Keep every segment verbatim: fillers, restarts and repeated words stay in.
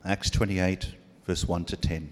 Acts twenty-eight, verse one to ten.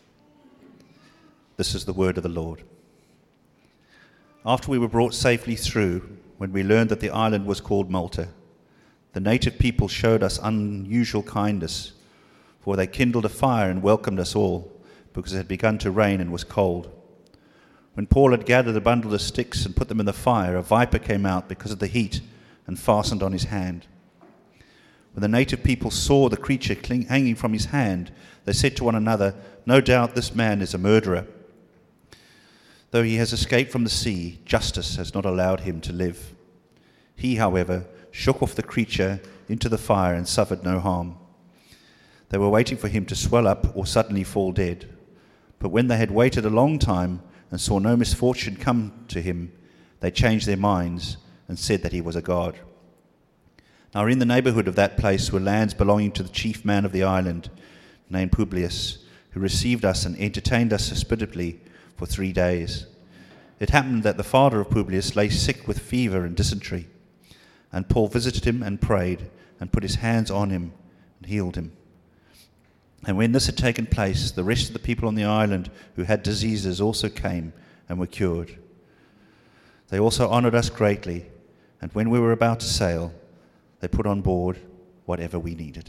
This is the word of the Lord. After we were brought safely through, when we learned that the island was called Malta, the native people showed us unusual kindness, for they kindled a fire and welcomed us all, because it had begun to rain and was cold. When Paul had gathered a bundle of sticks and put them in the fire, a viper came out because of the heat and fastened on his hand. When the native people saw the creature cling, hanging from his hand, they said to one another, "No doubt this man is a murderer. Though he has escaped from the sea, justice has not allowed him to live." He, however, shook off the creature into the fire and suffered no harm. They were waiting for him to swell up or suddenly fall dead. But when they had waited a long time and saw no misfortune come to him, they changed their minds and said that he was a god. Now in the neighborhood of that place were lands belonging to the chief man of the island, named Publius, who received us and entertained us hospitably for three days. It happened that the father of Publius lay sick with fever and dysentery, and Paul visited him and prayed and put his hands on him and healed him. And when this had taken place, the rest of the people on the island who had diseases also came and were cured. They also honored us greatly, and when we were about to sail, they put on board whatever we needed.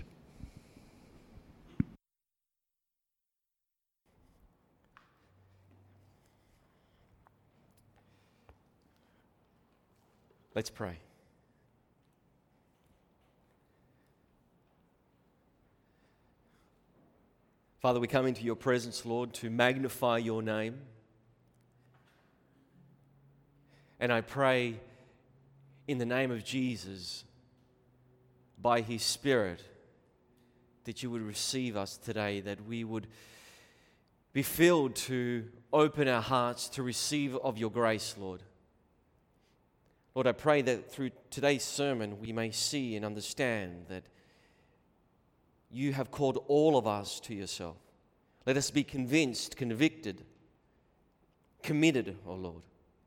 Let's pray. Father, we come into your presence, Lord, to magnify your name. And I pray in the name of Jesus, by his Spirit, that you would receive us today, that we would be filled to open our hearts to receive of your grace, Lord. Lord, I pray that through today's sermon we may see and understand that you have called all of us to yourself. Let us be convinced, convicted, committed, O Lord,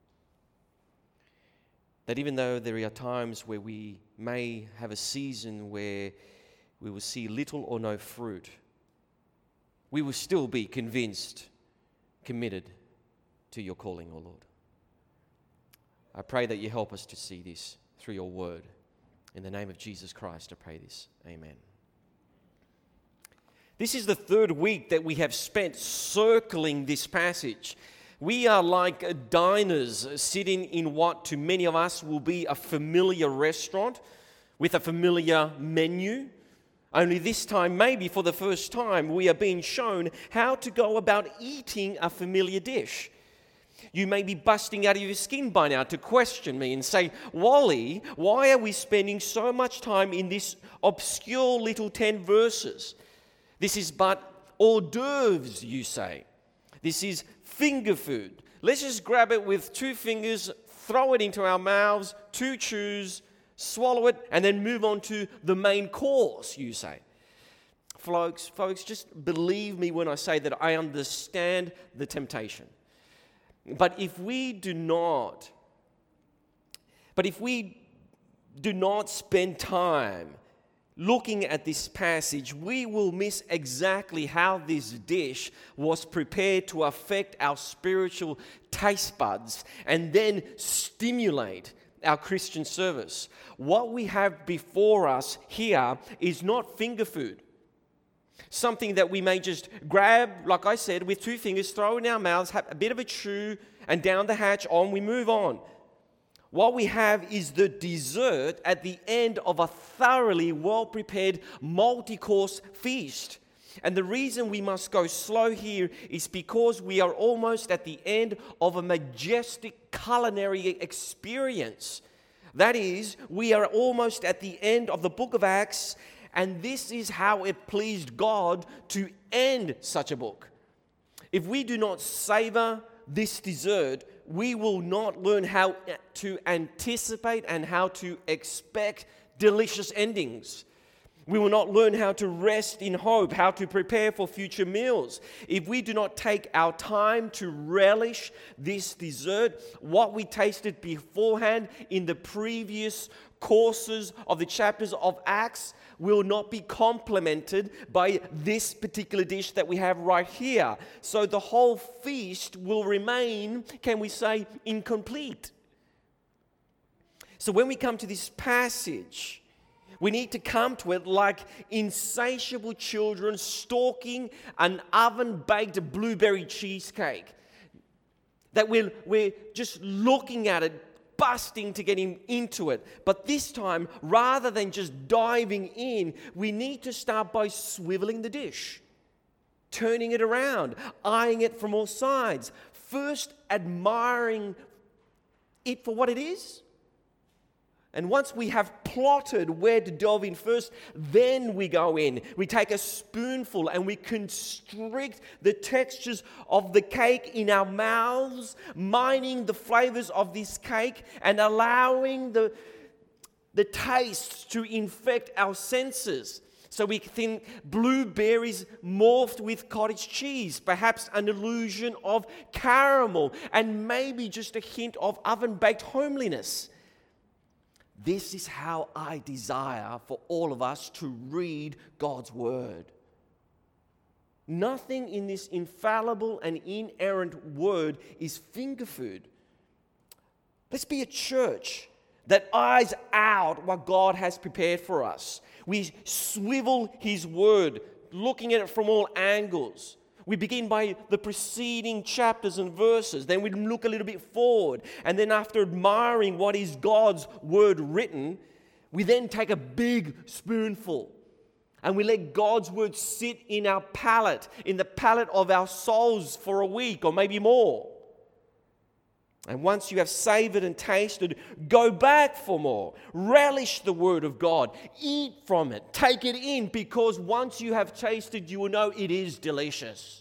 that even though there are times where we may have a season where we will see little or no fruit, we will still be convinced, committed to your calling, O Lord. I pray that you help us to see this through your word. In the name of Jesus Christ, I pray this. Amen. This is the third week that we have spent circling this passage. We are like diners sitting in what to many of us will be a familiar restaurant with a familiar menu. Only this time, maybe for the first time, we are being shown how to go about eating a familiar dish. You may be busting out of your skin by now to question me and say, "Wally, why are we spending so much time in this obscure little ten verses? This is but hors d'oeuvres, you say. This is finger food. Let's just grab it with two fingers, throw it into our mouths, two chews, swallow it, and then move on to the main course," you say. Folks, folks, just believe me when I say that I understand the temptation. But if we do not, but if we do not spend time looking at this passage, we will miss exactly how this dish was prepared to affect our spiritual taste buds and then stimulate our Christian service. What we have before us here is not finger food. Something that we may just grab, like I said, with two fingers, throw in our mouths, have a bit of a chew, and down the hatch, on we move on. What we have is the dessert at the end of a thoroughly well-prepared multi-course feast. And the reason we must go slow here is because we are almost at the end of a majestic culinary experience. That is, we are almost at the end of the book of Acts, and this is how it pleased God to end such a book. If we do not savor this dessert, we will not learn how to anticipate and how to expect delicious endings. We will not learn how to rest in hope, how to prepare for future meals. If we do not take our time to relish this dessert, what we tasted beforehand in the previous courses of the chapters of Acts will not be complemented by this particular dish that we have right here. So the whole feast will remain, can we say, incomplete. So when we come to this passage, we need to come to it like insatiable children stalking an oven-baked blueberry cheesecake. That we're, we're just looking at it, busting to get him into it. But this time, rather than just diving in, we need to start by swiveling the dish, turning it around, eyeing it from all sides, first admiring it for what it is. And once we have plotted where to delve in first, then we go in. We take a spoonful and we constrict the textures of the cake in our mouths, mining the flavors of this cake and allowing the, the tastes to infect our senses. So we think blueberries morphed with cottage cheese, perhaps an illusion of caramel, and maybe just a hint of oven-baked homeliness. This is how I desire for all of us to read God's Word. Nothing in this infallible and inerrant Word is finger food. Let's be a church that eyes out what God has prepared for us. We swivel His Word, looking at it from all angles. We begin by the preceding chapters and verses. Then we look a little bit forward. And then after admiring what is God's Word written, we then take a big spoonful. And we let God's Word sit in our palate, in the palate of our souls for a week or maybe more. And once you have savored and tasted, go back for more. Relish the Word of God. Eat from it. Take it in, because once you have tasted, you will know it is delicious.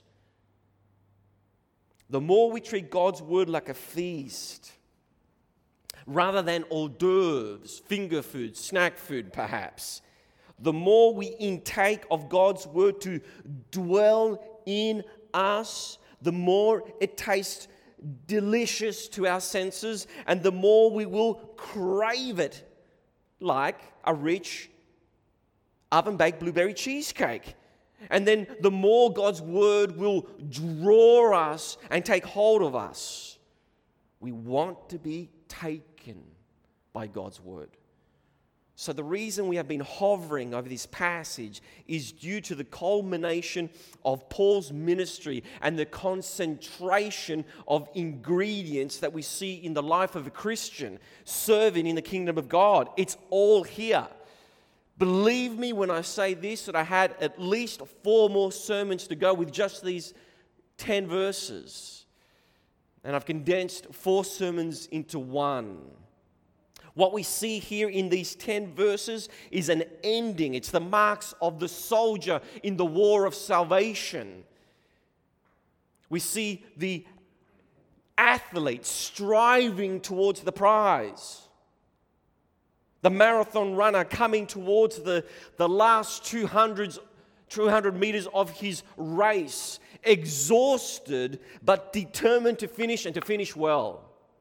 The more we treat God's Word like a feast, rather than hors d'oeuvres, finger food, snack food perhaps, the more we intake of God's Word to dwell in us, the more it tastes delicious to our senses, and the more we will crave it, like a rich oven-baked blueberry cheesecake. And then the more God's Word will draw us and take hold of us. We want to be taken by God's Word. So the reason we have been hovering over this passage is due to the culmination of Paul's ministry and the concentration of ingredients that we see in the life of a Christian serving in the kingdom of God. It's all here. Believe me when I say this, that I had at least four more sermons to go with just these ten verses. And I've condensed four sermons into one. What we see here in these ten verses is an ending. It's the marks of the soldier in the war of salvation. We see the athlete striving towards the prize. The marathon runner coming towards the, the last two hundred, two hundred meters of his race, exhausted but determined to finish and to finish well.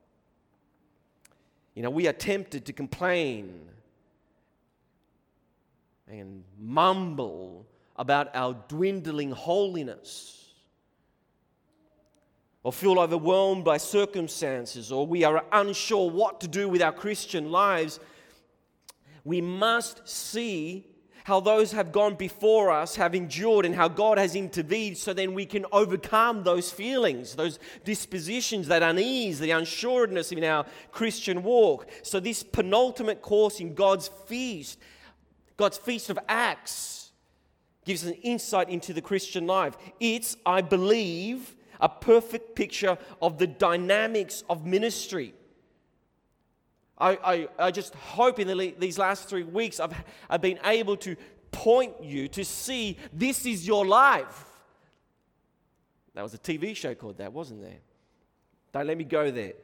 You know, we are tempted to complain and mumble about our dwindling holiness, or feel overwhelmed by circumstances, or we are unsure what to do with our Christian lives. We must see how those have gone before us have endured and how God has intervened, so then we can overcome those feelings, those dispositions, that unease, the unsureness in our Christian walk. So this penultimate course in God's feast, God's Feast of Acts, gives an insight into the Christian life. It's, I believe, a perfect picture of the dynamics of ministry. I, I, I just hope in the, these last three weeks I've, I've been able to point you to see this is your life. That was a T V show called that, wasn't there? Don't let me go there.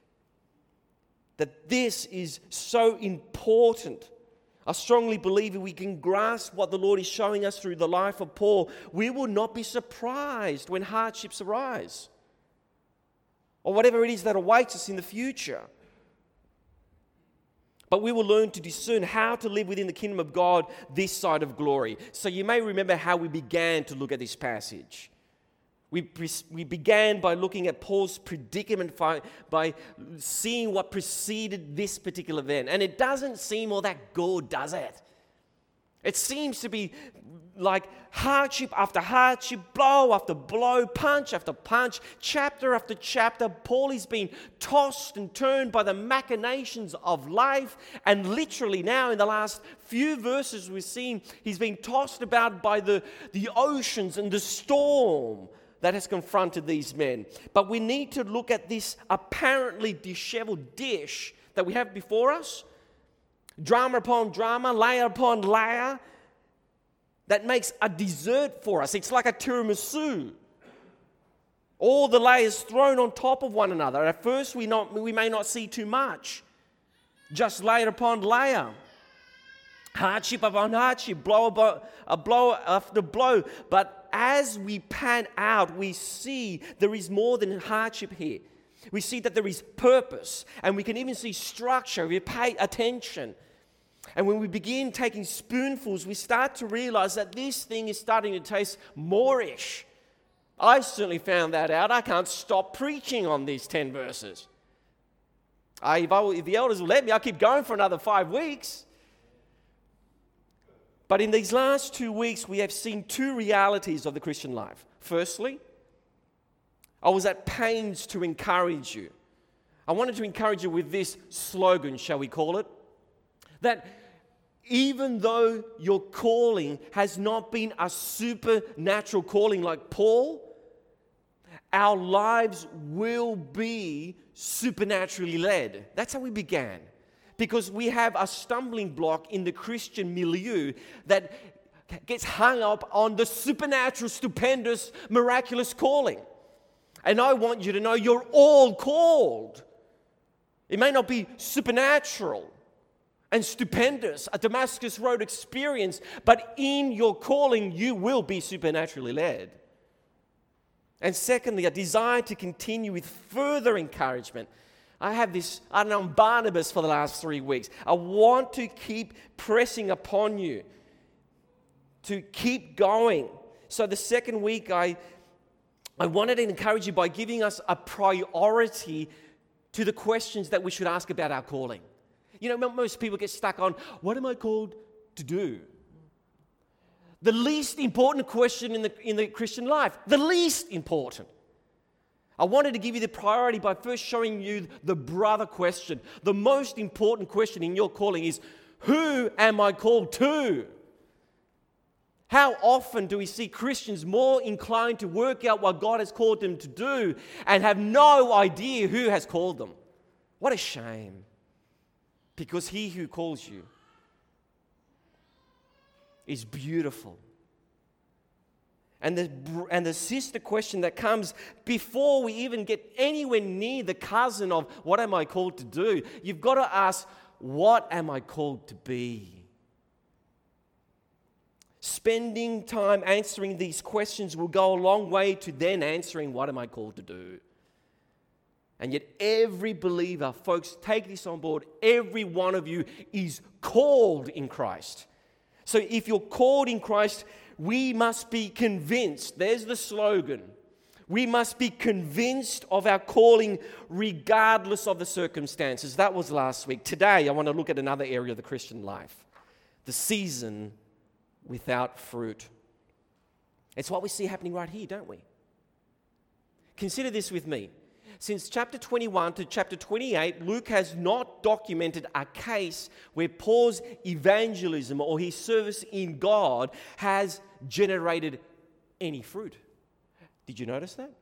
That this is so important. I strongly believe if we can grasp what the Lord is showing us through the life of Paul, we will not be surprised when hardships arise, or whatever it is that awaits us in the future. but we will learn to discern how to live within the kingdom of God this side of glory. So you may remember how we began to look at this passage. We, pre- we began by looking at Paul's predicament by, by seeing what preceded this particular event. And it doesn't seem all that good, does it? It seems to be like hardship after hardship, blow after blow, punch after punch, chapter after chapter. Paul is being tossed and turned by the machinations of life. And literally now in the last few verses we've seen, he's being tossed about by the, the oceans and the storm that has confronted these men. But we need to look at this apparently disheveled dish that we have before us. Drama upon drama, layer upon layer, that makes a dessert for us. It's like a tiramisu. All the layers thrown on top of one another. At first, we, not, we may not see too much. Just layer upon layer. Hardship upon hardship, blow upon, a blow after blow. But as we pan out, we see there is more than hardship here. We see that there is purpose, and we can even see structure. We pay attention. And when we begin taking spoonfuls, we start to realize that this thing is starting to taste moreish. I certainly found that out. I can't stop preaching on these ten verses. I, if, I, if the elders will let me, I'll keep going for another five weeks. But in these last two weeks, we have seen two realities of the Christian life. Firstly, I was at pains to encourage you. I wanted to encourage you with this slogan, shall we call it? That even though your calling has not been a supernatural calling like Paul, our lives will be supernaturally led. That's how we began. Because we have a stumbling block in the Christian milieu that gets hung up on the supernatural, stupendous, miraculous calling. And I want you to know you're all called. It may not be supernatural and stupendous, a Damascus Road experience, but in your calling, you will be supernaturally led. And secondly, a desire to continue with further encouragement. I have this, I don't know, I'm Barnabas for the last three weeks. I want to keep pressing upon you to keep going. So the second week, I, I wanted to encourage you by giving us a priority to the questions that we should ask about our calling. You know, most people get stuck on, what am I called to do? The least important question in the, in the Christian life. The least important. I wanted to give you the priority by first showing you the brother question. The most important question in your calling is, who am I called to? How often do we see Christians more inclined to work out what God has called them to do and have no idea who has called them? What a shame. Because he who calls you is beautiful. And the, and the sister question that comes before we even get anywhere near the cousin of what am I called to do, you've got to ask, what am I called to be? Spending time answering these questions will go a long way to then answering, what am I called to do? And yet every believer, folks, take this on board, every one of you is called in Christ. So if you're called in Christ, we must be convinced. There's the slogan. We must be convinced of our calling regardless of the circumstances. That was last week. Today, I want to look at another area of the Christian life. The season without fruit. It's what we see happening right here, don't we? Consider this with me. Since chapter twenty-one to chapter twenty-eight, Luke has not documented a case where Paul's evangelism or his service in God has generated any fruit. Did you notice that?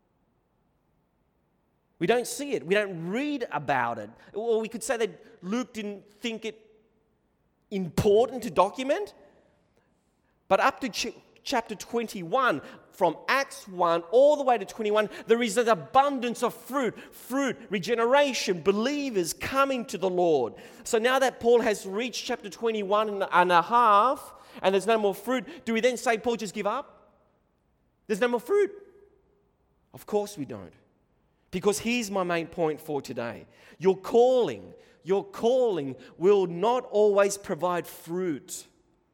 We don't see it. We don't read about it. Or we could say that Luke didn't think it important to document. But up to ch- chapter twenty-one, from Acts one all the way to twenty-one, there is an abundance of fruit, fruit, regeneration, believers coming to the Lord. So now that Paul has reached chapter twenty-one and a half, and there's no more fruit, do we then say, Paul, just give up? There's no more fruit? Of course we don't. Because here's my main point for today. Your calling your calling will not always provide fruit.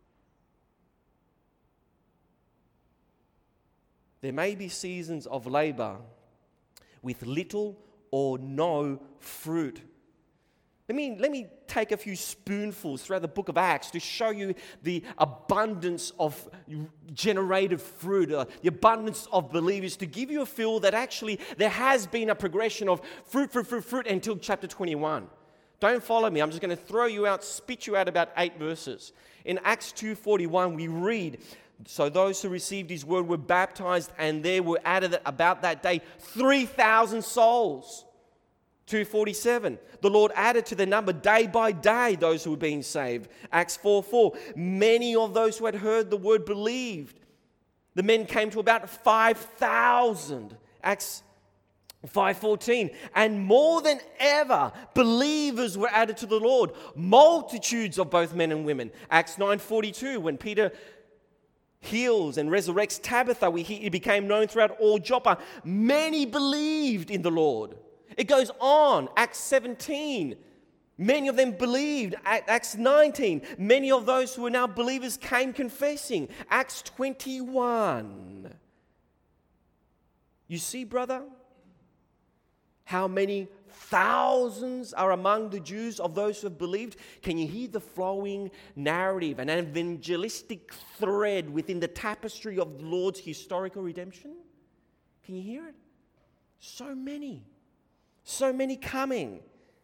There may be seasons of labor with little or no fruit. Let me, let me take a few spoonfuls throughout the book of Acts to show you the abundance of generated fruit, uh, the abundance of believers, to give you a feel that actually there has been a progression of fruit, fruit, fruit, fruit until chapter twenty-one. Don't follow me. I'm just going to throw you out, spit you out about eight verses. In Acts two forty-one, we read, so those who received his word were baptized, and there were added about that day three thousand souls. two forty-seven, the Lord added to the number day by day those who were being saved. Acts four four, many of those who had heard the word believed. The men came to about five thousand. Acts five fourteen, and more than ever, believers were added to the Lord, multitudes of both men and women. Acts nine forty-two, when Peter heals and resurrects Tabitha, we, he became known throughout all Joppa. Many believed in the Lord. It goes on. Acts seventeen, many of them believed. Acts nineteen, many of those who are now believers came confessing. Acts twenty-one. You see, brother, how many thousands are among the Jews of those who have believed? Can you hear the flowing narrative, an evangelistic thread within the tapestry of the Lord's historical redemption? Can you hear it? So many. So many coming.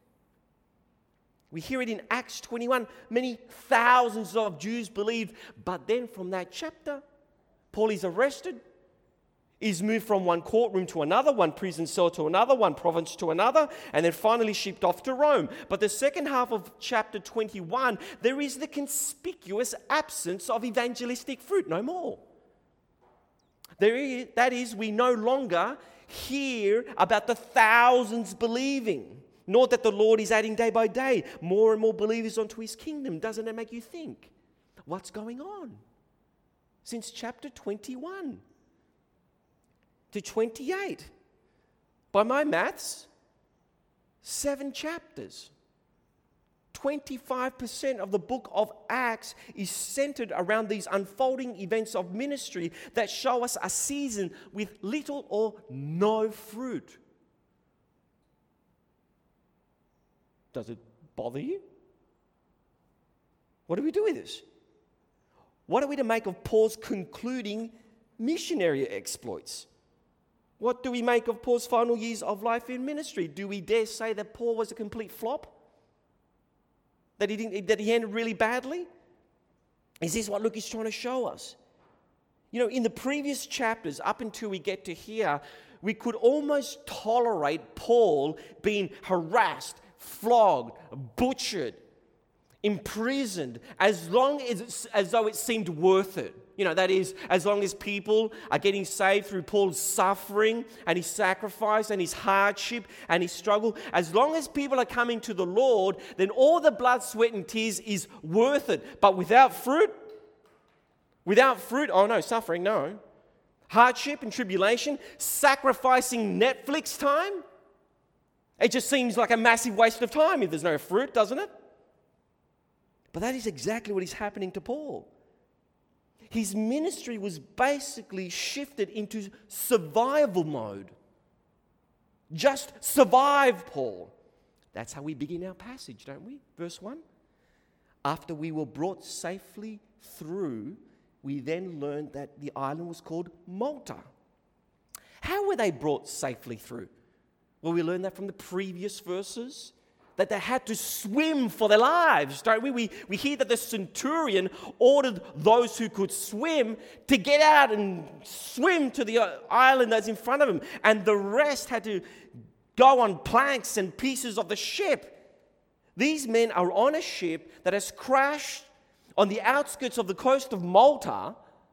We hear it in Acts twenty-one. Many thousands of Jews believed. But then from that chapter, Paul is arrested. Is moved from one courtroom to another, one prison cell to another, one province to another, and then finally shipped off to Rome. But the second half of chapter twenty-one, there is the conspicuous absence of evangelistic fruit. No more. There is, that is, we no longer hear about the thousands believing, nor that the Lord is adding day by day more and more believers onto his kingdom. Doesn't that make you think? What's going on? Since chapter twenty-one to twenty-eight. By my maths, seven chapters. twenty-five percent of the book of Acts is centered around these unfolding events of ministry that show us a season with little or no fruit. Does it bother you? What do we do with this? What are we to make of Paul's concluding missionary exploits? What do we make of Paul's final years of life in ministry? Do we dare say that Paul was a complete flop? That he didn't, that he ended really badly? Is this what Luke is trying to show us? You know, in the previous chapters, up until we get to here, we could almost tolerate Paul being harassed, flogged, butchered, imprisoned, as long as, as though it seemed worth it. You know, that is, as long as people are getting saved through Paul's suffering and his sacrifice and his hardship and his struggle, as long as people are coming to the Lord, then all the blood, sweat, and tears is worth it. But without fruit, without fruit, oh no, suffering, no. Hardship and tribulation, sacrificing Netflix time, it just seems like a massive waste of time if there's no fruit, doesn't it? But that is exactly what is happening to Paul. His ministry was basically shifted into survival mode. Just survive, Paul. That's how we begin our passage, don't we? Verse one. After we were brought safely through, we then learned that the island was called Malta. How were they brought safely through? Well, we learned that from the previous verses, that they had to swim for their lives, don't we? We, we hear that the centurion ordered those who could swim to get out and swim to the island that's in front of them, and the rest had to go on planks and pieces of the ship. These men are on a ship that has crashed on the outskirts of the coast of Malta,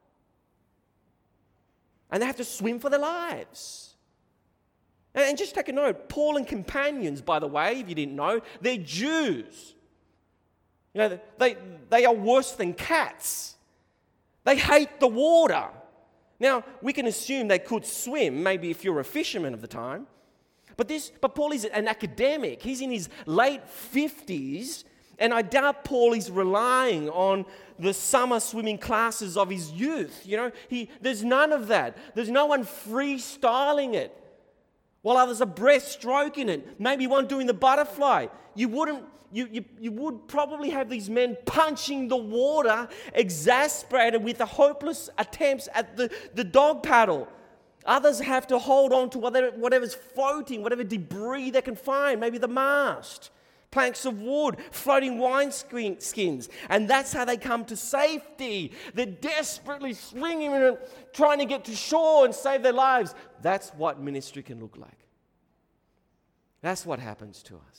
and they have to swim for their lives. And just take a note, Paul and companions, by the way, if you didn't know, they're Jews. You know, they, they are worse than cats. They hate the water. Now, we can assume they could swim, maybe if you're a fisherman of the time. But this, but Paul is an academic. He's in his late fifties, and I doubt Paul is relying on the summer swimming classes of his youth. You know, he there's none of that. There's no one freestyling it, while others are breaststroking it. Maybe one doing the butterfly. You wouldn't. You, you, you would probably have these men punching the water, exasperated with the hopeless attempts at the, the dog paddle. Others have to hold on to whatever, whatever's floating, whatever debris they can find, maybe the mast, planks of wood, floating wine skins. And that's how they come to safety. They're desperately swinging and trying to get to shore and save their lives. That's what ministry can look like. That's what happens to us.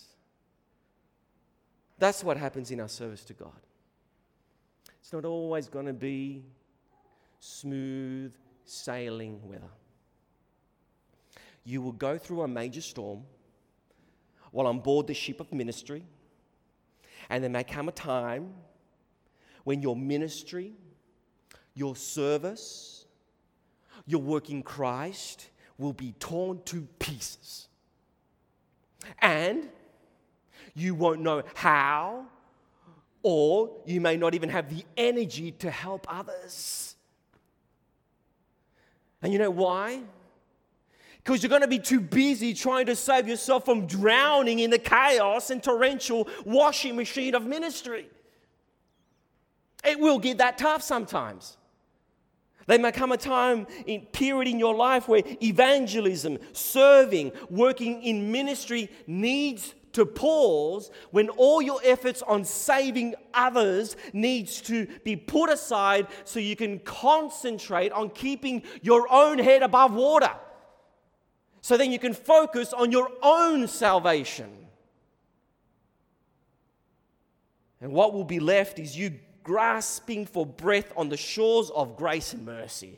That's what happens in our service to God. It's not always going to be smooth sailing weather. You will go through a major storm while on board the ship of ministry, and there may come a time when your ministry, your service, your work in Christ will be torn to pieces. And you won't know how, or you may not even have the energy to help others. And you know why? Because you're going to be too busy trying to save yourself from drowning in the chaos and torrential washing machine of ministry. It will get that tough sometimes. There may come a time, in period in your life where evangelism, serving, working in ministry needs to pause, when all your efforts on saving others needs to be put aside so you can concentrate on keeping your own head above water. So then you can focus on your own salvation. And what will be left is you grasping for breath on the shores of grace and mercy.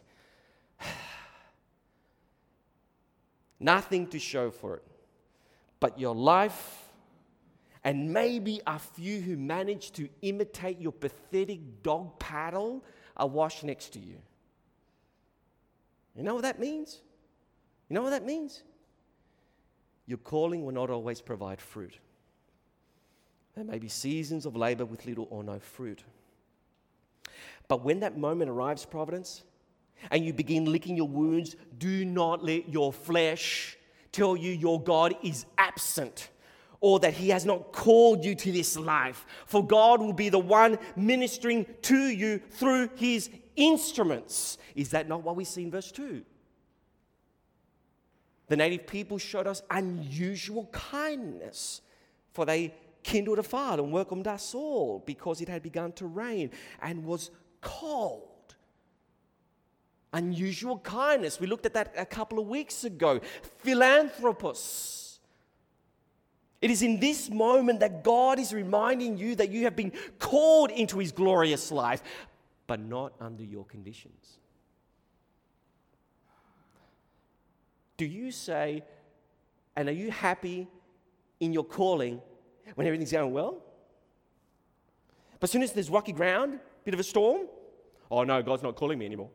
Nothing to show for it, but your life, and maybe a few who manage to imitate your pathetic dog paddle are washed next to you. You know what that means? You know what that means? Your calling will not always provide fruit. There may be seasons of labor with little or no fruit. But when that moment arrives, Providence, and you begin licking your wounds, do not let your flesh tell you your God is absent, or that He has not called you to this life. For God will be the one ministering to you through His instruments. Is that not what we see in verse two? The native people showed us unusual kindness, for they kindled a fire and welcomed us all, because it had begun to rain and was cold. Unusual kindness. We looked at that a couple of weeks ago. Philanthropos. It is in this moment that God is reminding you that you have been called into His glorious life, but not under your conditions. Do you say, and are you happy in your calling when everything's going well? But as soon as there's rocky ground, bit of a storm, oh no, God's not calling me anymore.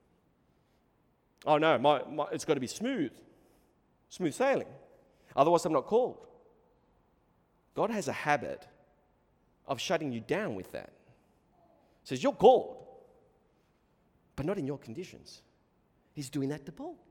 Oh no, my, my, it's got to be smooth, smooth sailing. Otherwise, I'm not called. God has a habit of shutting you down with that. He says, you're called, but not in your conditions. He's doing that to Paul.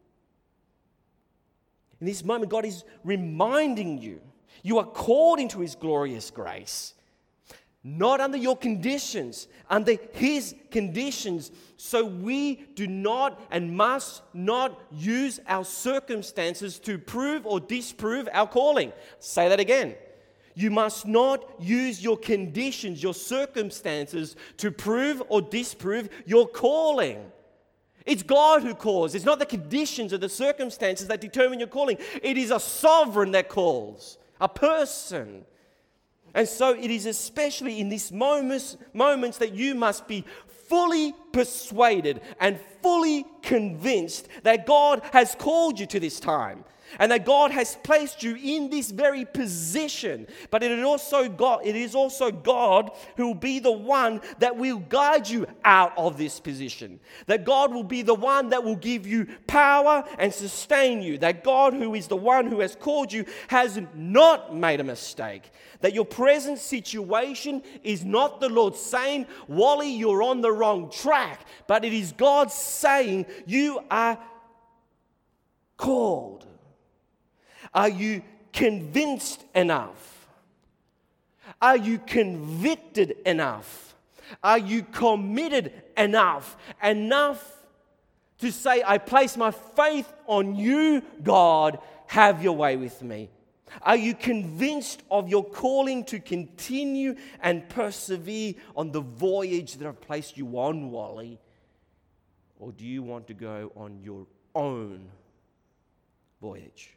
In this moment, God is reminding you, you are called into His glorious grace, not under your conditions, under His conditions. So we do not and must not use our circumstances to prove or disprove our calling. Say that again. You must not use your conditions, your circumstances, to prove or disprove your calling. It's God who calls. It's not the conditions or the circumstances that determine your calling. It is a sovereign that calls, a person. And so it is especially in these moments, moments that you must be fully persuaded and fully convinced that God has called you to this time. And that God has placed you in this very position. But it is also God, it is also God who will be the one that will guide you out of this position. That God will be the one that will give you power and sustain you. That God, who is the one who has called you, has not made a mistake. That your present situation is not the Lord saying, Wally, you're on the wrong track. But it is God saying, you are called. Are you convinced enough? Are you convicted enough? Are you committed enough? Enough to say, I place my faith on you, God, have your way with me. Are you convinced of your calling to continue and persevere on the voyage that I've placed you on, Wally? Or do you want to go on your own voyage?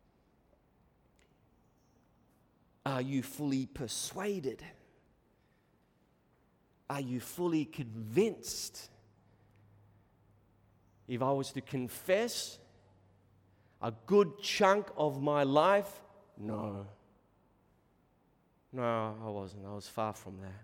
Are you fully persuaded? Are you fully convinced? If I was to confess a good chunk of my life, no. No, I wasn't. I was far from that.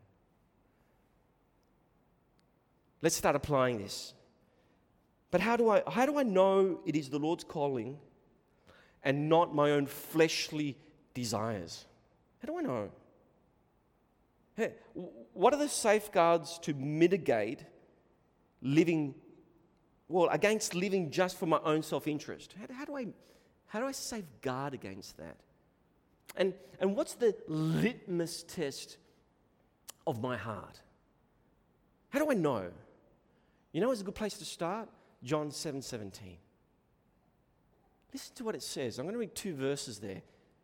Let's start applying this. But how do I how do I know it is the Lord's calling and not my own fleshly desires? How do I know? Hey, what are the safeguards to mitigate living, well, against living just for my own self-interest? How, how do I, how do I safeguard against that? And and what's the litmus test of my heart? How do I know? You know, it's a good place to start. John seven seventeen. Listen to what it says. I'm going to read two verses there.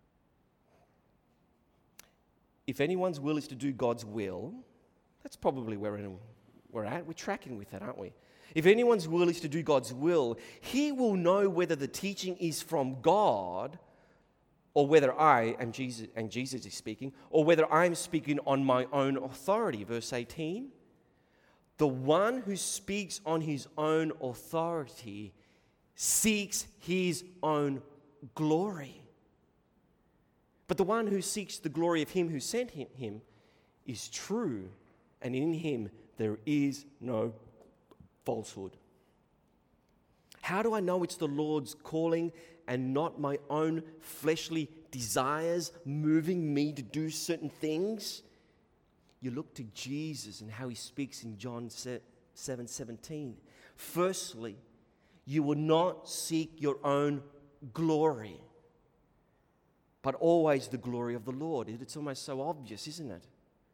If anyone's will is to do God's will, that's probably where we're at. We're tracking with that, aren't we? If anyone's will is to do God's will, he will know whether the teaching is from God or whether I am Jesus, and Jesus is speaking, or whether I'm speaking on my own authority. Verse eighteen. The one who speaks on his own authority seeks his own glory. But the one who seeks the glory of him who sent him, him is true, and in him there is no falsehood. How do I know it's the Lord's calling and not my own fleshly desires moving me to do certain things? You look to Jesus and how he speaks in John seven seventeen. Firstly, you will not seek your own glory, but always the glory of the Lord. It's almost so obvious, isn't it?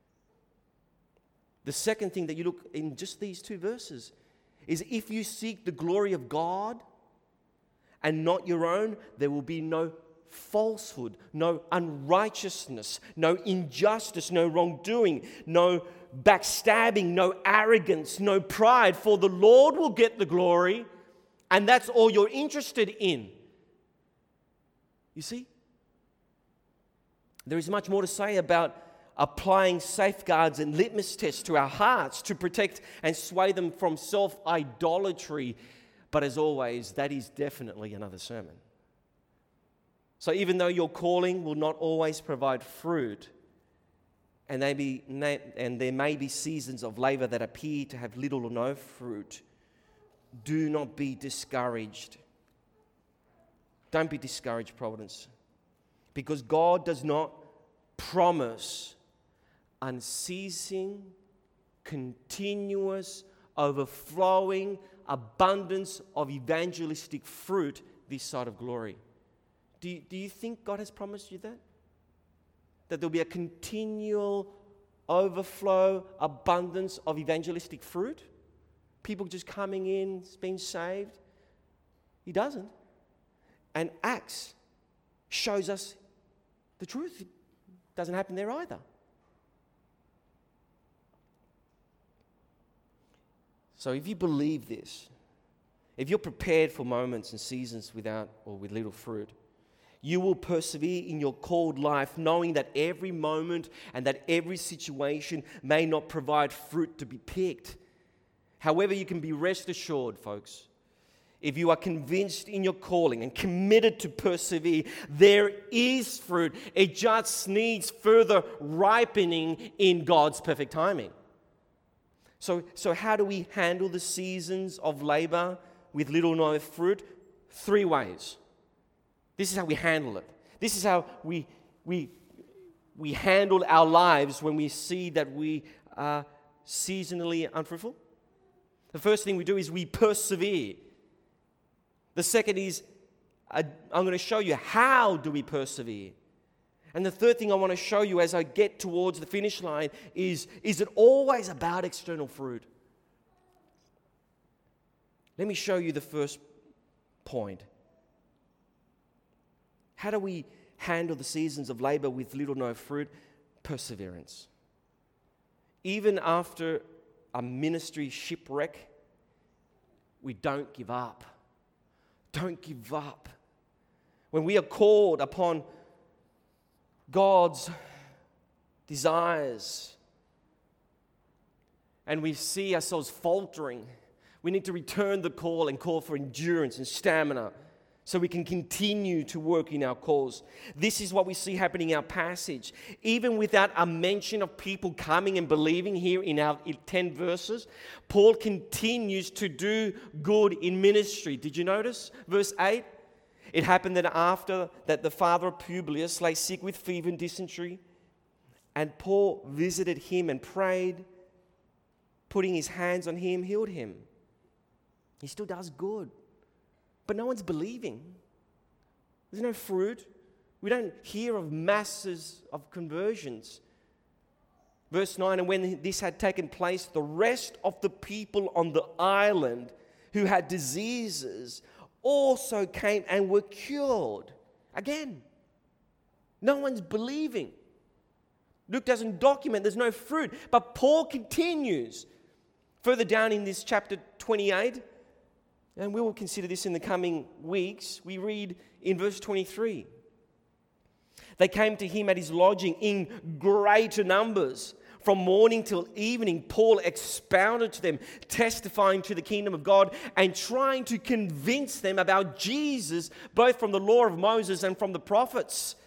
The second thing that you look in just these two verses is if you seek the glory of God and not your own, there will be no falsehood, no unrighteousness, no injustice, no wrongdoing, no backstabbing, no arrogance, no pride, for the Lord will get the glory, and that's all you're interested in. You see? There is much more to say about applying safeguards and litmus tests to our hearts to protect and sway them from self-idolatry. But as always, that is definitely another sermon. So even though your calling will not always provide fruit, and, they be, and there may be seasons of labor that appear to have little or no fruit, do not be discouraged. Don't be discouraged, Providence. Because God does not promise unceasing, continuous, overflowing abundance of evangelistic fruit this side of glory. Do you, do you think God has promised you that? That there'll be a continual overflow, abundance of evangelistic fruit? People just coming in, being saved? He doesn't. And Acts shows us the truth. It doesn't happen there either. So if you believe this, if you're prepared for moments and seasons without or with little fruit, you will persevere in your called life, knowing that every moment and that every situation may not provide fruit to be picked. However, you can be rest assured, folks, if you are convinced in your calling and committed to persevere, there is fruit. It just needs further ripening in God's perfect timing. So, so how do we handle the seasons of labor with little or no fruit? Three ways. This is how we handle it. This is how we, we, we handle our lives when we see that we are seasonally unfruitful. The first thing we do is we persevere. The second is, uh, I'm going to show you how do we persevere. And the third thing I want to show you as I get towards the finish line is, is it always about external fruit? Let me show you the first point. How do we handle the seasons of labor with little or no fruit? Perseverance. Even after a ministry shipwreck, we don't give up. Don't give up. When we are called upon God's desires and we see ourselves faltering, we need to return the call and call for endurance and stamina so we can continue to work in our cause. This is what we see happening in our passage. Even without a mention of people coming and believing here in our ten verses, Paul continues to do good in ministry. Did you notice? Verse eight. It happened that after that the father of Publius lay sick with fever and dysentery, and Paul visited him and prayed, putting his hands on him, healed him. He still does good. But no one's believing. There's no fruit. We don't hear of masses of conversions. Verse nine, and when this had taken place, the rest of the people on the island who had diseases also came and were cured. Again, no one's believing. Luke doesn't document, there's no fruit. But Paul continues. Further down in this chapter twenty-eight, and we will consider this in the coming weeks, we read in verse twenty-three. They came to him at his lodging in greater numbers. From morning till evening, Paul expounded to them, testifying to the kingdom of God and trying to convince them about Jesus, both from the law of Moses and from the prophets.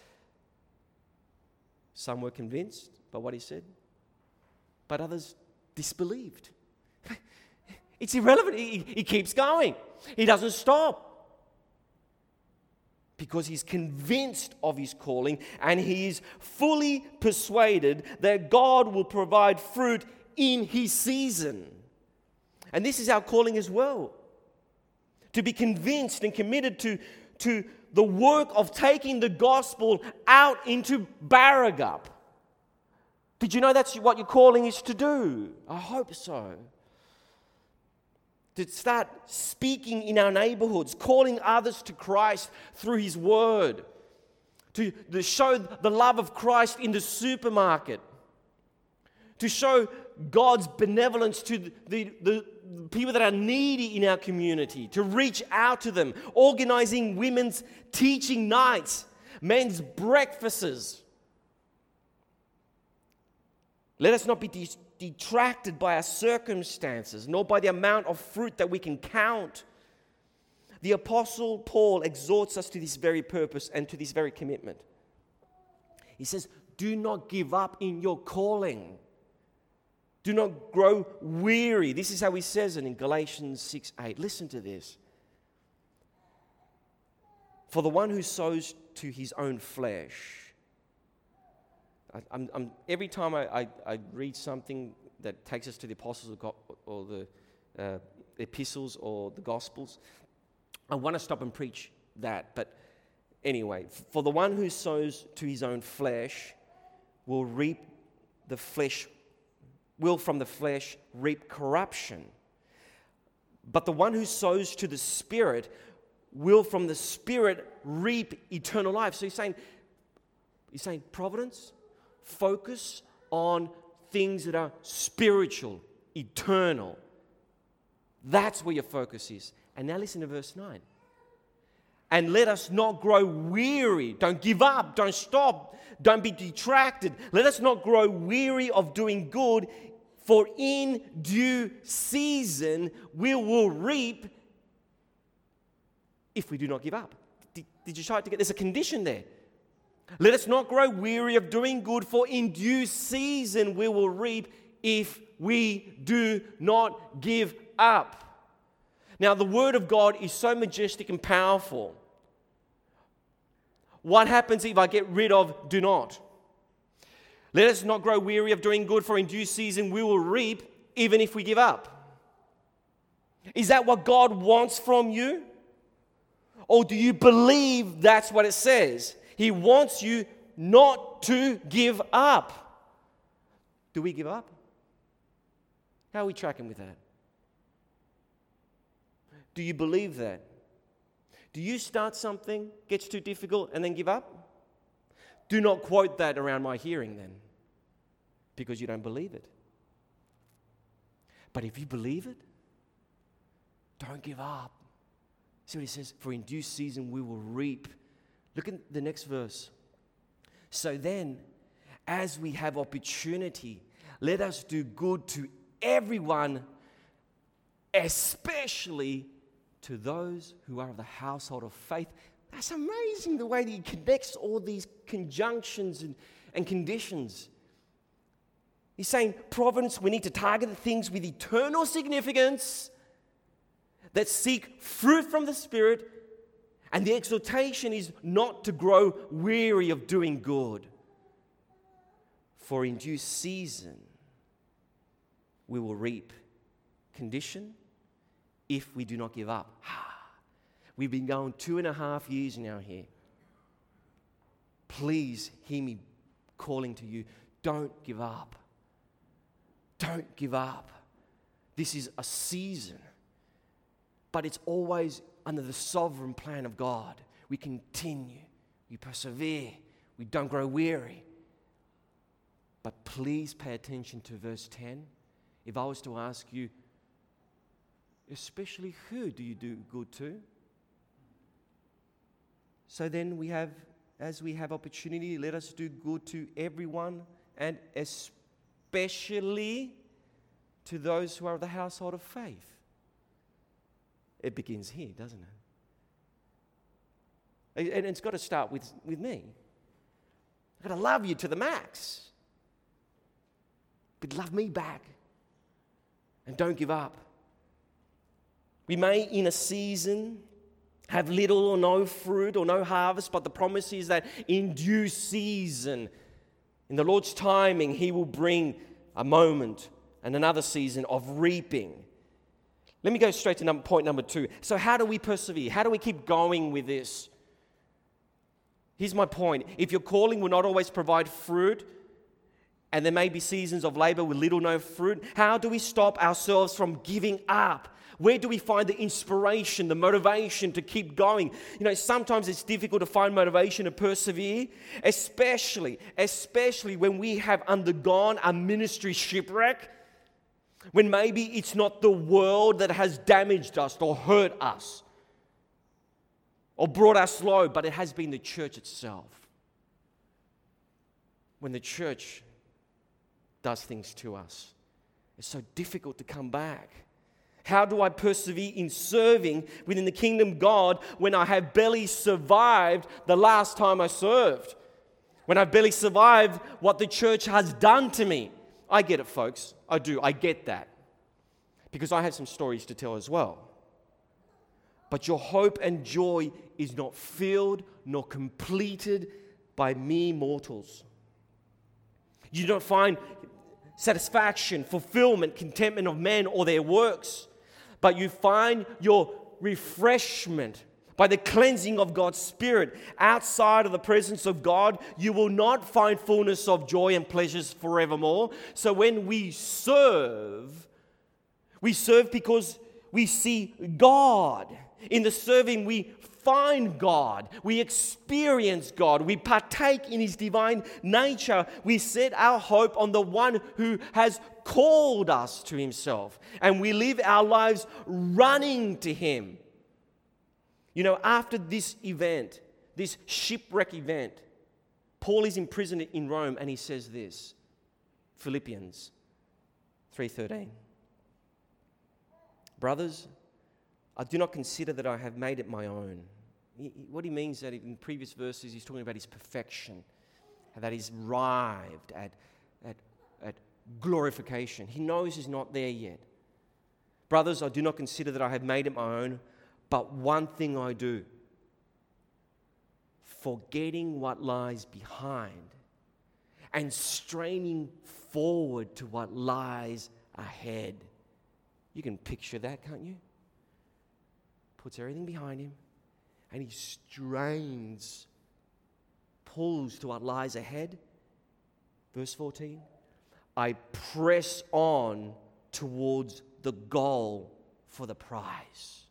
Some were convinced by what he said, but others disbelieved. It's irrelevant. He, he keeps going. He doesn't stop. Because he's convinced of his calling and he is fully persuaded that God will provide fruit in his season. And this is our calling as well. To be convinced and committed to, to the work of taking the gospel out into Barragup. Did you know that's what your calling is to do? I hope so. To start speaking in our neighborhoods, calling others to Christ through his word. To, to show the love of Christ in the supermarket. To show God's benevolence to the, the, the people that are needy in our community. To reach out to them. Organizing women's teaching nights. Men's breakfasts. Let us not be de- detracted by our circumstances, nor by the amount of fruit that we can count. The Apostle Paul exhorts us to this very purpose and to this very commitment. He says, do not give up in your calling. Do not grow weary. This is how he says it in Galatians six eight. Listen to this. For the one who sows to his own flesh. I, I'm, I'm, every time I, I, I read something that takes us to the apostles or the uh, epistles or the gospels, I want to stop and preach that. But anyway, for the one who sows to his own flesh will reap the flesh, will from the flesh reap corruption. But the one who sows to the Spirit will from the Spirit reap eternal life. So he's saying, he's saying providence, focus on things that are spiritual, eternal. That's where your focus is. And now listen to verse nine. And let us not grow weary. Don't give up. Don't stop. Don't be detracted. Let us not grow weary of doing good, for in due season we will reap if we do not give up. Did, did you try to get, there's a condition there. Let us not grow weary of doing good, for in due season we will reap if we do not give up. Now, the Word of God is so majestic and powerful. What happens if I get rid of do not? Let us not grow weary of doing good, for in due season we will reap, even if we give up. Is that what God wants from you? Or do you believe that's what it says? He wants you not to give up. Do we give up? How are we tracking with that? Do you believe that? Do you start something, gets too difficult, and then give up? Do not quote that around my hearing then, because you don't believe it. But if you believe it, don't give up. See what he says? For in due season we will reap. Look at the next verse. So then, as we have opportunity, let us do good to everyone, especially to those who are of the household of faith. That's amazing, the way that he connects all these conjunctions and, and conditions. He's saying, providence, we need to target the things with eternal significance that seek fruit from the Spirit, and the exhortation is not to grow weary of doing good. For in due season we will reap. Condition, if we do not give up. We've been going two and a half years now here. Please hear me calling to you. Don't give up. Don't give up. This is a season, but it's always under the sovereign plan of God. We continue, we persevere, we don't grow weary. But please pay attention to verse ten. If I was to ask you, especially who do you do good to? So then we have, as we have opportunity, let us do good to everyone, and especially to those who are of the household of faith. It begins here, doesn't it? And it's got to start with, with me. I've got to love you to the max. But love me back. And don't give up. We may, in a season, have little or no fruit or no harvest, but the promise is that in due season, in the Lord's timing, He will bring a moment and another season of reaping. Let me go straight to number, point number two. So how do we persevere? How do we keep going with this? Here's my point. If your calling will not always provide fruit, and there may be seasons of labor with little or no fruit, how do we stop ourselves from giving up? Where do we find the inspiration, the motivation to keep going? You know, sometimes it's difficult to find motivation to persevere, especially, especially when we have undergone a ministry shipwreck, when maybe it's not the world that has damaged us or hurt us or brought us low, but it has been the church itself. When the church does things to us, it's so difficult to come back. How do I persevere in serving within the kingdom of God when I have barely survived the last time I served? When I've barely survived what the church has done to me? I get it, folks. I do. I get that. Because I have some stories to tell as well. But your hope and joy is not filled nor completed by mere mortals. You don't find satisfaction, fulfillment, contentment of men or their works, but you find your refreshment by the cleansing of God's Spirit. Outside of the presence of God, you will not find fullness of joy and pleasures forevermore. So when we serve, we serve because we see God. In the serving, we find God. We experience God. We partake in His divine nature. We set our hope on the one who has called us to Himself. And we live our lives running to Him. You know, after this event, this shipwreck event, Paul is imprisoned in Rome and he says this, Philippians three thirteen. Brothers, I do not consider that I have made it my own. He, what he means that in previous verses, he's talking about his perfection, that he's arrived at, at, at glorification. He knows he's not there yet. Brothers, I do not consider that I have made it my own, but one thing I do, forgetting what lies behind and straining forward to what lies ahead. You can picture that, can't you? Puts everything behind him and he strains, pulls to what lies ahead. Verse fourteen, I press on towards the goal for the prize.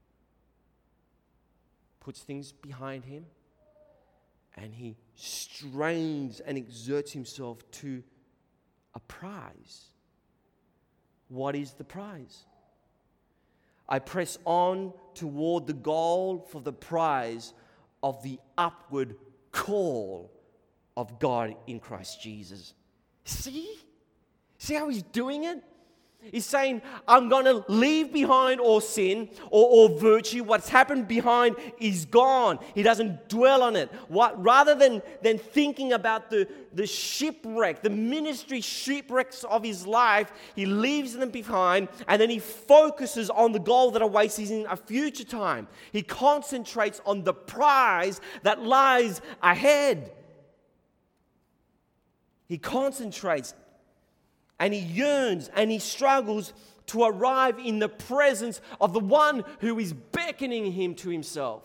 Puts things behind him and he strains and exerts himself to a prize. What is the prize? I press on toward the goal for the prize of the upward call of God in Christ Jesus. See? See how he's doing it? He's saying, I'm going to leave behind all sin or, or virtue. What's happened behind is gone. He doesn't dwell on it. What, rather than, than thinking about the, the shipwreck, the ministry shipwrecks of his life, he leaves them behind and then he focuses on the goal that awaits him in a future time. He concentrates on the prize that lies ahead. He concentrates and he yearns and he struggles to arrive in the presence of the one who is beckoning him to himself.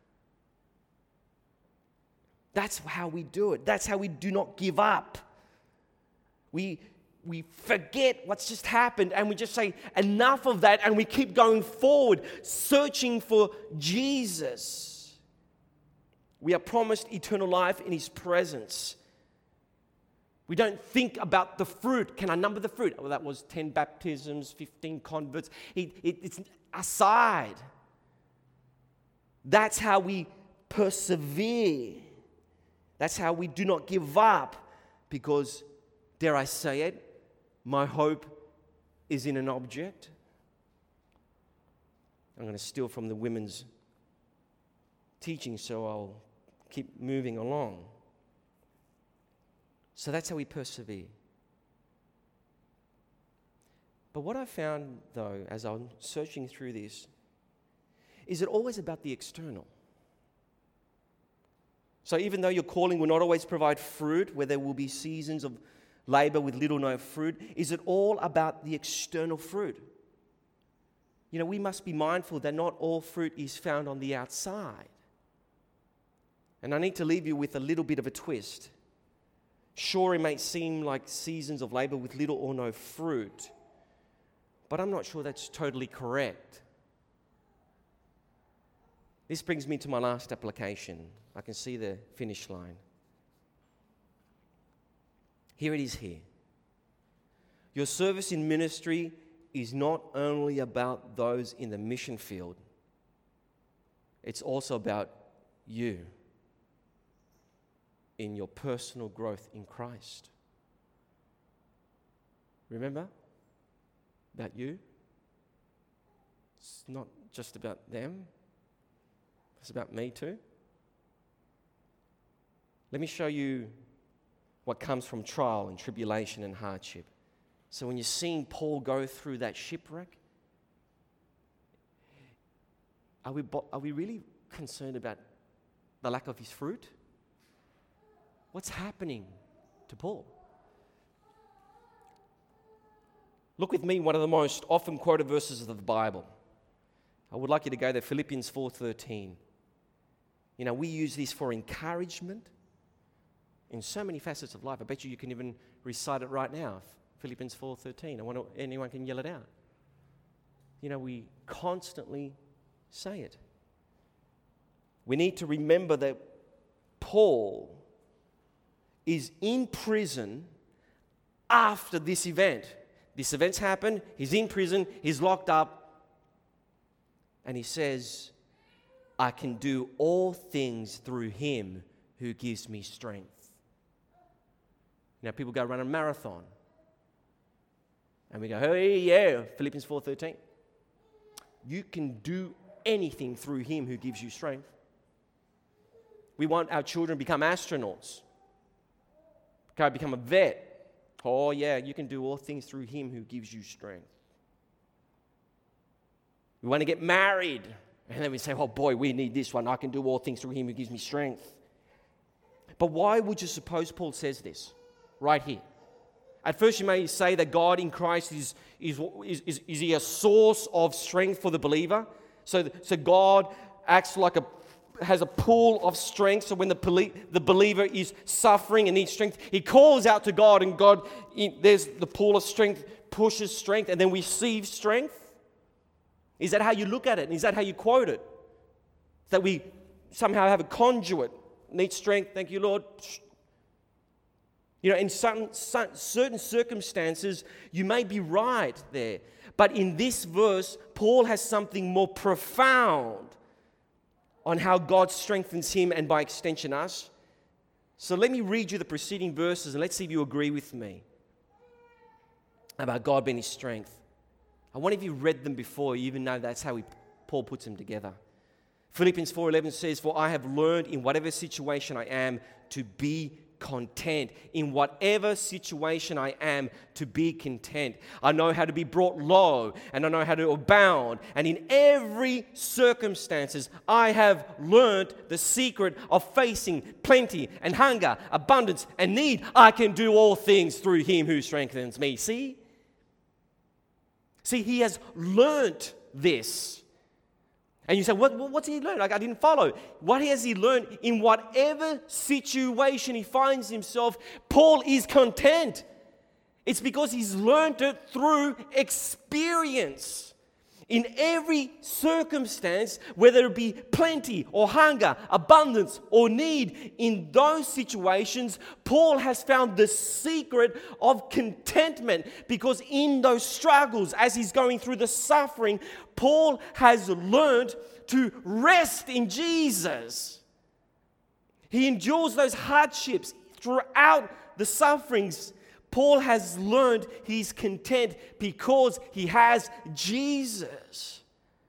That's how we do it. That's how we do not give up. We, we forget what's just happened and we just say, enough of that, and we keep going forward, searching for Jesus. We are promised eternal life in his presence. We don't think about the fruit. Can I number the fruit? Well, that was ten baptisms, fifteen converts. It, it, it's aside. That's how we persevere. That's how we do not give up. Because, dare I say it, my hope is in an object. I'm going to steal from the women's teaching, so I'll keep moving along. So that's how we persevere. But what I found, though, as I'm searching through this, is it always about the external. So even though your calling will not always provide fruit, where there will be seasons of labor with little or no fruit, is it all about the external fruit? You know, we must be mindful that not all fruit is found on the outside. And I need to leave you with a little bit of a twist. Sure, it may seem like seasons of labor with little or no fruit, but I'm not sure that's totally correct. This brings me to my last application. I can see the finish line. Here it is here. Your service in ministry is not only about those in the mission field, it's also about you in your personal growth in Christ. Remember? About you. It's not just about them. It's about me too. Let me show you what comes from trial and tribulation and hardship. So when you're seeing Paul go through that shipwreck, are we, are we really concerned about the lack of his fruit? What's happening to Paul? Look with me, one of the most often quoted verses of the Bible. I would like you to go there, Philippians four thirteen. You know, we use this for encouragement in so many facets of life. I bet you you can even recite it right now, Philippians four thirteen. I wonder if anyone can yell it out. You know, we constantly say it. We need to remember that Paul is in prison after this event. This event's happened, he's in prison, he's locked up, and he says, I can do all things through him who gives me strength. Now people go run a marathon, and we go, hey, yeah, Philippians four thirteen. You can do anything through Him who gives you strength. We want our children to become astronauts. Okay, become a vet. Oh yeah, you can do all things through Him who gives you strength. We want to get married. And then we say, oh boy, we need this one. I can do all things through Him who gives me strength. But why would you suppose Paul says this right here? At first you may say that God in Christ is, is, is, is, is He a source of strength for the believer? So, so God acts like a, has a pool of strength. So when the, the believer is suffering and needs strength, he calls out to God, and God, there's the pool of strength, pushes strength, and then we receive strength. Is that how you look at it? And is that how you quote it? That we somehow have a conduit, need strength, thank you, Lord. You know, in some, some certain circumstances, you may be right there. But in this verse, Paul has something more profound on how God strengthens him and by extension us. So let me read you the preceding verses and let's see if you agree with me about God being His strength. I wonder if you read them before, you even know that's how he, Paul puts them together. Philippians four eleven says, "For I have learned in whatever situation I am to be content." In whatever situation I am, to be content. I know how to be brought low, and I know how to abound. And in every circumstances, I have learned the secret of facing plenty and hunger, abundance and need. I can do all things through Him who strengthens me. See? See, he has learnt this. And you say, what, what's he learned? Like, I didn't follow. What has he learned? In whatever situation he finds himself, Paul is content. It's because he's learned it through experience. In every circumstance, whether it be plenty or hunger, abundance or need, in those situations, Paul has found the secret of contentment, because in those struggles, as he's going through the suffering, Paul has learned to rest in Jesus. He endures those hardships throughout the sufferings. Paul has learned he's content because he has Jesus.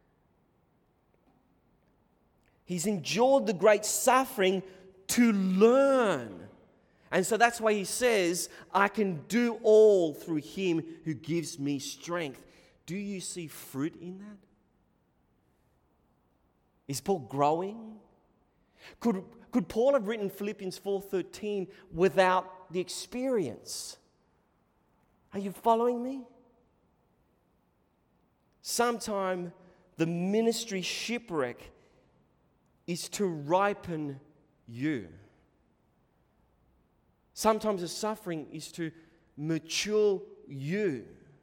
He's endured the great suffering to learn. And so that's why he says, I can do all through Him who gives me strength. Do you see fruit in that? Is Paul growing? Could, could Paul have written Philippians four thirteen without the experience? Are you following me? Sometime the ministry shipwreck is to ripen you. Sometimes the suffering is to mature you.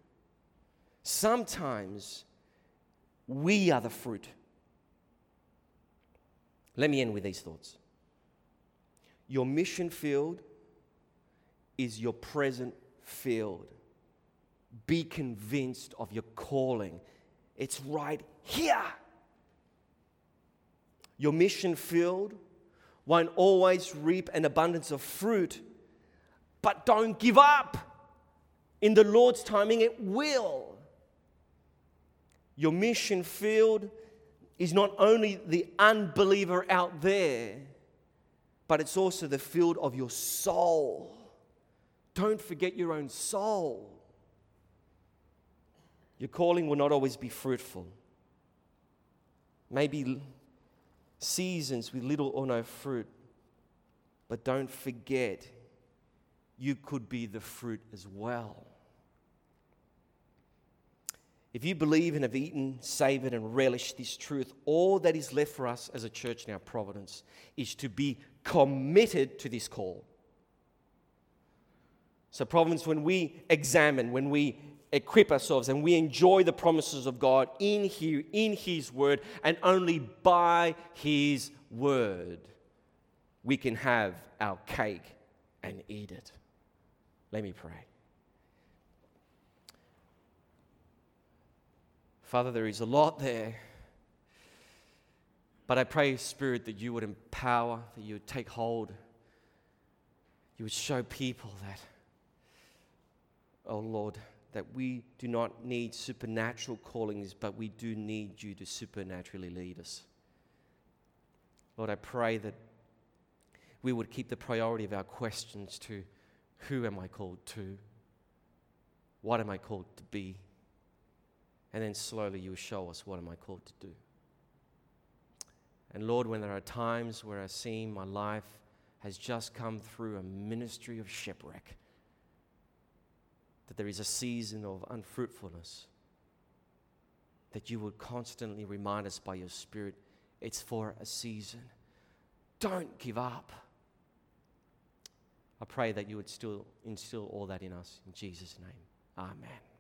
Sometimes we are the fruit. Let me end with these thoughts. Your mission field is your present field. Be convinced of your calling. It's right here. Your mission field won't always reap an abundance of fruit, but don't give up. In the Lord's timing, it will. Your mission field is not only the unbeliever out there, but it's also the field of your soul. Don't forget your own soul. Your calling will not always be fruitful. Maybe seasons with little or no fruit. But don't forget, you could be the fruit as well. If you believe and have eaten, savored, and relished this truth, all that is left for us as a church in our Providence is to be committed to this call. So, Providence, when we examine, when we equip ourselves and we enjoy the promises of God in here, in His Word, and only by His Word, we can have our cake and eat it. Let me pray. Father, there is a lot there, but I pray, Spirit, that you would empower, that you would take hold, you would show people that, oh Lord, that we do not need supernatural callings, but we do need you to supernaturally lead us. Lord, I pray that we would keep the priority of our questions to who am I called to? What am I called to be? And then slowly you will show us what am I called to do. And Lord, when there are times where I see my life has just come through a ministry of shipwreck, that there is a season of unfruitfulness, that you would constantly remind us by your Spirit, it's for a season. Don't give up. I pray that you would still instill all that in us. In Jesus' name, amen.